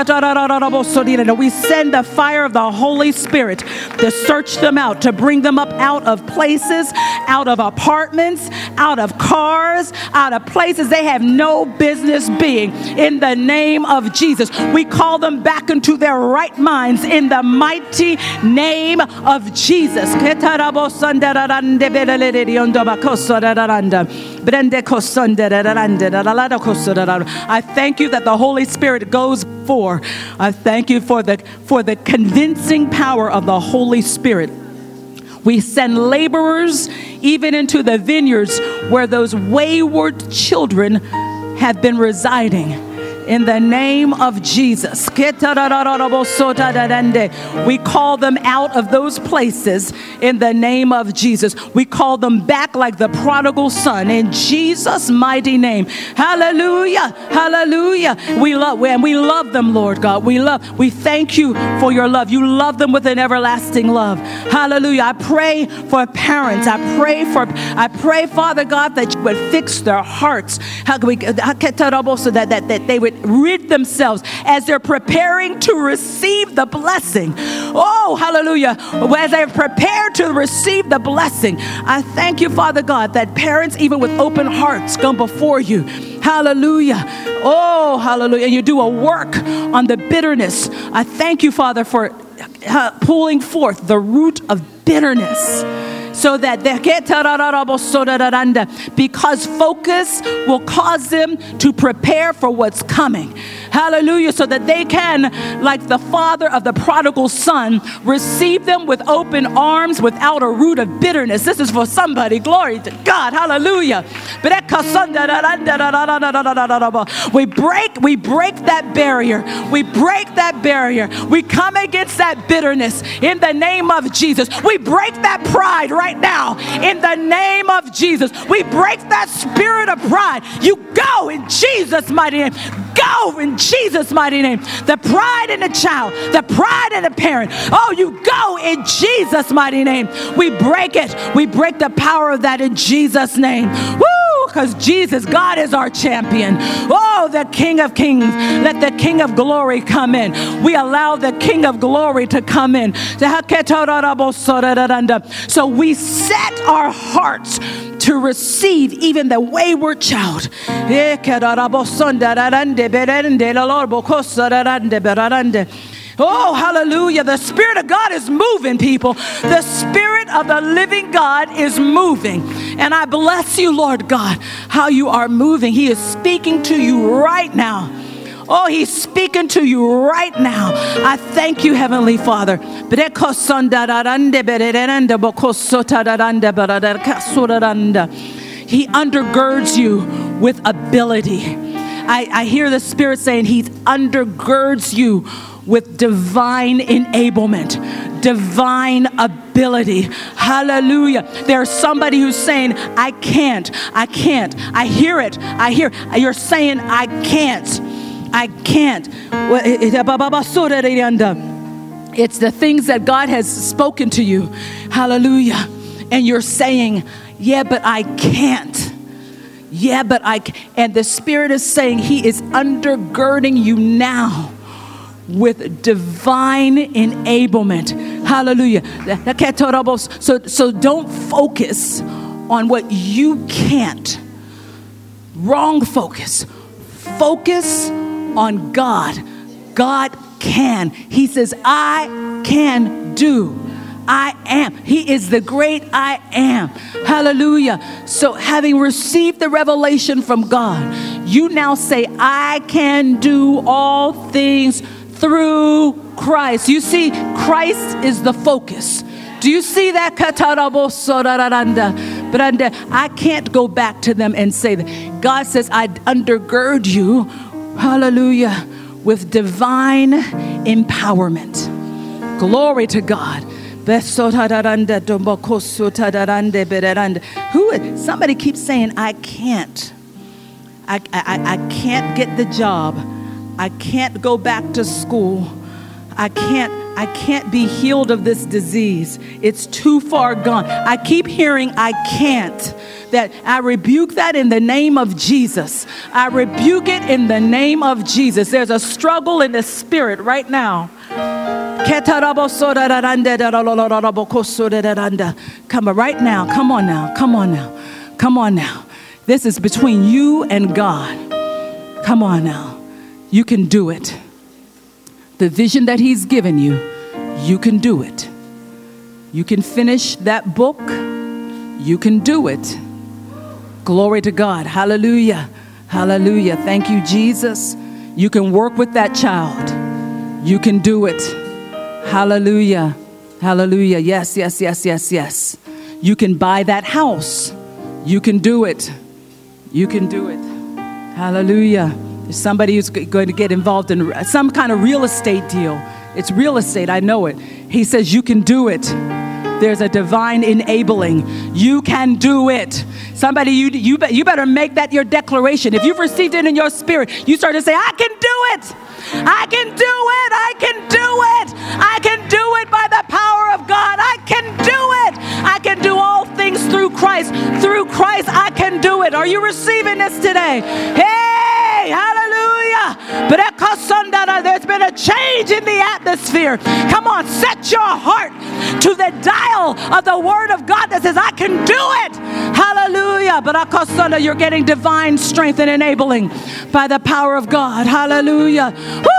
the fire of the Holy Spirit to search them out, to bring them up out of places, out of apartments, out of cars, out of places they have no business being. In the name of Jesus, we call them back into their right minds in the mighty name of Jesus. I thank you that the Holy Spirit goes before. I thank you for the convincing power of the Holy Spirit. We send laborers even into the vineyards where those wayward children have been residing. In the name of Jesus. We call them out of those places in the name of Jesus. We call them back like the prodigal son in Jesus' mighty name. Hallelujah. Hallelujah. We love them, Lord God. We thank you for your love. You love them with an everlasting love. Hallelujah. I pray for parents. I pray, Father God, that you would fix their hearts. So that they would rid themselves as they're preparing to receive the blessing. Oh, hallelujah. As they're prepared to receive the blessing, I thank you, Father God, that parents, even with open hearts, come before you. Hallelujah. Oh, hallelujah. And you do a work on the bitterness. I thank you, Father, for pulling forth the root of bitterness so that because focus will cause them to prepare for what's coming. Hallelujah. So that they can, like the father of the prodigal son, receive them with open arms without a root of bitterness. This is for somebody. Glory to God. Hallelujah. We break that barrier. We break that barrier. We come against that bitterness in the name of Jesus. We break that pride right now in the name of Jesus. We break that spirit of pride. You go in Jesus' mighty name. Go in Jesus' mighty name. The pride in the child, the pride in the parent. Oh, you go in Jesus' mighty name. We break it. We break the power of that in Jesus' name. Woo! Because Jesus, God is our champion. Oh, the King of Kings. Let the King of Glory come in. We allow the King of Glory to come in. So we set our hearts to receive even the wayward child. Oh, hallelujah. The Spirit of God is moving, people. The Spirit of the living God is moving. And I bless you, Lord God, how you are moving. He is speaking to you right now. Oh, he's speaking to you right now. I thank you, Heavenly Father. He undergirds you with ability. I hear the Spirit saying he undergirds you with divine enablement, divine ability. Hallelujah. There's somebody who's saying, I can't. I hear it. You're saying, I can't. It's the things that God has spoken to you. Hallelujah. And you're saying, yeah, but I can't. Yeah, but and the Spirit is saying he is undergirding you now with divine enablement. Hallelujah. So don't focus on what you can't. Wrong focus. Focus on God. God can. He says, I can do. I am. He is the great I am. Hallelujah. So having received the revelation from God, you now say, I can do all things through Christ. You see, Christ is the focus. Do you see that? But I can't go back to them and say that. God says, I undergird you, hallelujah, with divine empowerment. Glory to God. Somebody keeps saying, I can't. I can't get the job. I can't go back to school. I can't be healed of this disease. It's too far gone. I keep hearing I can't. That I rebuke that in the name of Jesus. I rebuke it in the name of Jesus. There's a struggle in the spirit right now. Come on, right now. Come on now. Come on now. Come on now. This is between you and God. Come on now. You can do it. The vision that he's given you, you can do it. You can finish that book. You can do it. Glory to God. Hallelujah. Hallelujah. Thank you, Jesus. You can work with that child. You can do it. Hallelujah. Hallelujah. Yes, yes, yes, yes, yes. You can buy that house. You can do it. You can do it. Hallelujah. There's somebody who's going to get involved in some kind of real estate deal. It's real estate. I know it. He says you can do it. There's a divine enabling. You can do it. Somebody, you better make that your declaration. If you've received it in your spirit, you start to say, I can do it. I can do it. I can do it. I can do it by the power of God. I can do it. I can do all things through Christ. Through Christ, I can do it. Are you receiving this today? Hey, hallelujah. But there's been a change in the atmosphere. Come on, set your heart to the dial of the word of God that says, I can do it. Hallelujah. But you're getting divine strength and enabling by the power of God. Hallelujah. Woo!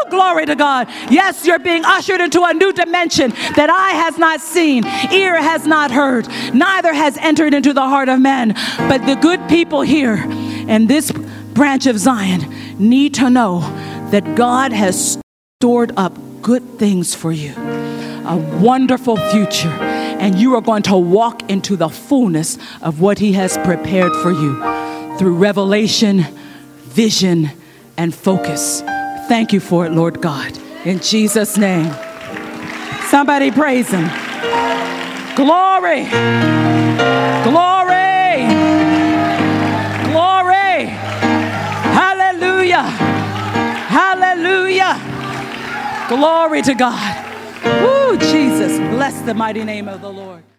glory to God. Yes, you're being ushered into a new dimension that eye has not seen, ear has not heard, neither has entered into the heart of man. But the good people here in this branch of Zion need to know that God has stored up good things for you, a wonderful future, and you are going to walk into the fullness of what he has prepared for you through revelation, vision, and focus. Thank you for it, Lord God. In Jesus' name. Somebody praise him. Glory. Glory. Glory. Hallelujah. Hallelujah. Glory to God. Woo, Jesus. Bless the mighty name of the Lord.